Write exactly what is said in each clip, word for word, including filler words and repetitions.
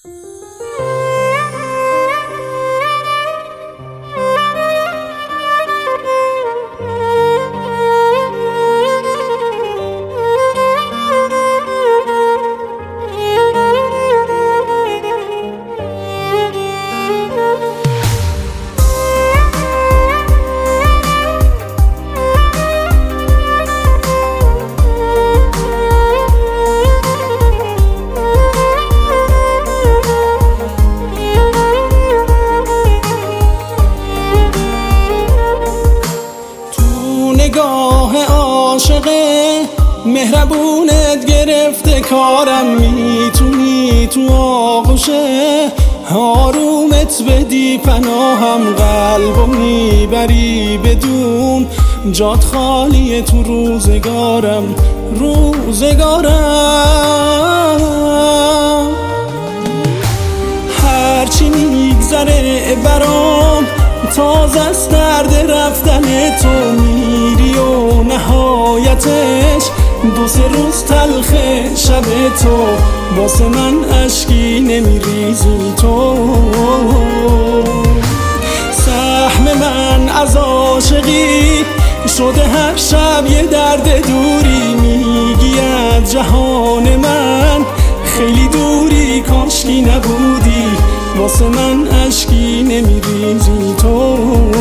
نگاه عاشقه مهربونت گرفته کارم، میتونی تو آغوشه آرومت بدی پناهم، قلبو میبری بدون جات خالیه تو روزگارم روزگارم. هرچی میگذره برام تازه است درد رفتن تو، میری و نهایتش دو سه روز تلخه شب تو، واسه من اشکی نمیریزی تو. سهم من از عاشقی شده هر شب یه درد دوری، میگی از جهان من خیلی دوری، کاشکی نبودی واسه من اشکی نمیریزی تو.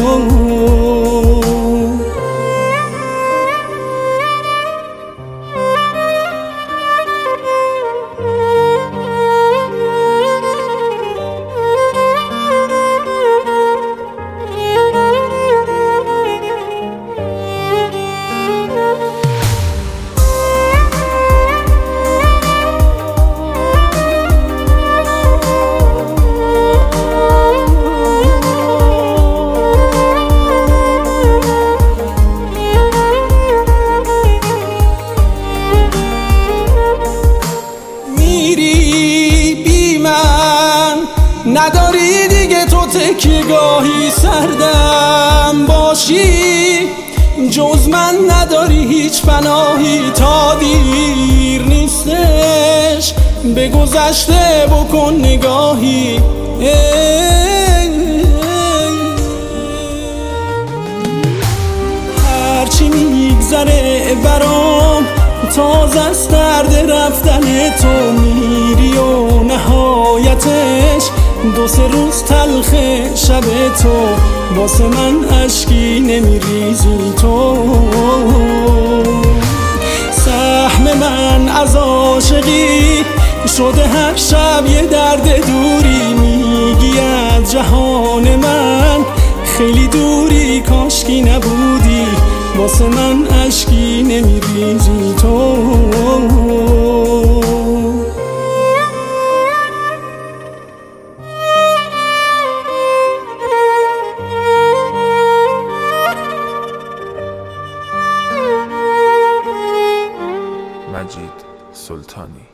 نداری دیگه تو تکیه‌گاهی، سردم باشی جز من نداری هیچ پناهی، تا دیر نیستش به گذشته بکن نگاهی. هرچی میگذره برام تازه است درد رفتن تو، میری و نهایتش دو سه روز تلخه شب تو، واسه من اشکی نمیریزی تو. سهم من از عاشقی شده هر شب یه درد دوری، میگی از جهان من خیلی دوری، کاشکی نبودی واسه من اشکی نمیریزی تو. مجید سلطانی.